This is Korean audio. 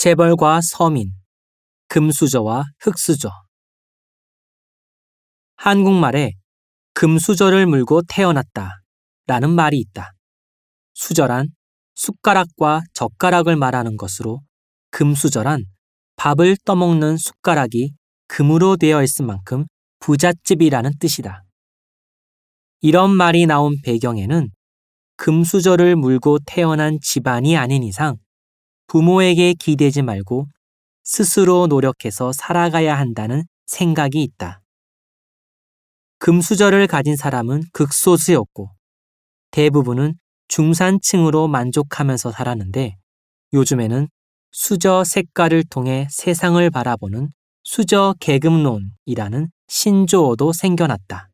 재벌과 서민, 금수저와 흙수저. 한국말에 금수저를 물고 태어났다 라는 말이 있다. 수저란 숟가락과 젓가락을 말하는 것으로 금수저란 밥을 떠먹는 숟가락이 금으로 되어 있을 만큼 부잣집이라는 뜻이다. 이런 말이 나온 배경에는 금수저를 물고 태어난 집안이 아닌 이상 부모에게 기대지 말고 스스로 노력해서 살아가야 한다는 생각이 있다. 금수저를 가진 사람은 극소수였고 대부분은 중산층으로 만족하면서 살았는데 요즘에는 수저 색깔을 통해 세상을 바라보는 수저 계급론이라는 신조어도 생겨났다.